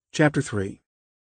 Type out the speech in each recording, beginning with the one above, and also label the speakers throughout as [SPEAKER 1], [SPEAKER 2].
[SPEAKER 1] Chapter 3.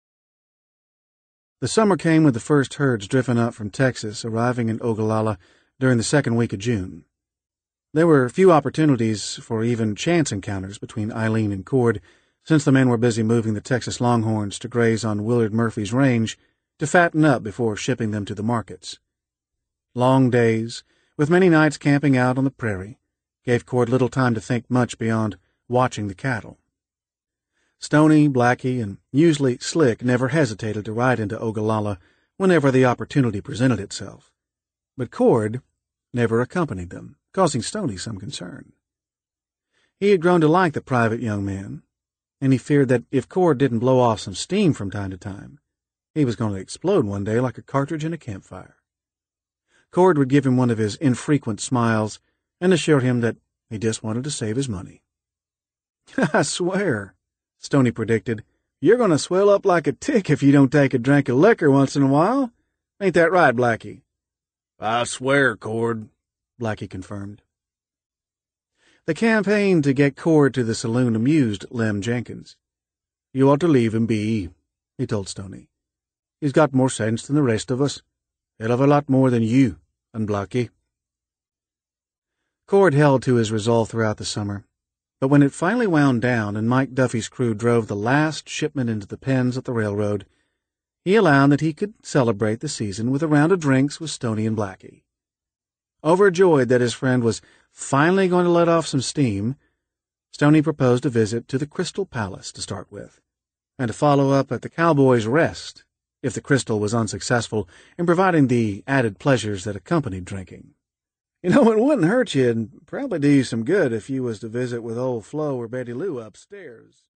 [SPEAKER 1] The summer came with the first herds drifting up from Texas, arriving in Ogallala during the second week of June. There were few opportunities for even chance encounters between Eileen and Cord, since the men were busy moving the Texas Longhorns to graze on Willard Murphy's range to fatten up before shipping them to the markets. Long days, with many nights camping out on the prairie, gave Cord little time to think much beyond watching the cattle. Stoney, Blackie, and usually Slick never hesitated to ride into Ogallala whenever the opportunity presented itself. But Cord never accompanied them, causing Stoney some concern. He had grown to like the private young man, and he feared that if Cord didn't blow off some steam from time to time, he was going to explode one day like a cartridge in a campfire. Cord would give him one of his infrequent smiles and assure him that he just wanted to save his money. "I swear," Stoney predicted, "you're going to swell up like a tick if you don't take a drink of liquor once in a while. Ain't that right, Blackie?"
[SPEAKER 2] "I swear, Cord,"
[SPEAKER 1] Blackie confirmed. The campaign to get Cord to the saloon amused Lem Jenkins. "You ought to leave him be," he told Stoney. "He's got more sense than the rest of us. Hell of a lot more than you and Blackie." Cord held to his resolve throughout the summer, but when it finally wound down and Mike Duffy's crew drove the last shipment into the pens at the railroad, he allowed that he could celebrate the season with a round of drinks with Stoney and Blackie. Overjoyed that his friend was finally going to let off some steam, Stoney proposed a visit to the Crystal Palace to start with, and to follow up at the Cowboy's Rest if the Crystal was unsuccessful in providing the added pleasures that accompanied drinking. "You know, it wouldn't hurt you and probably do you some good if you was to visit with old Flo or Betty Lou upstairs."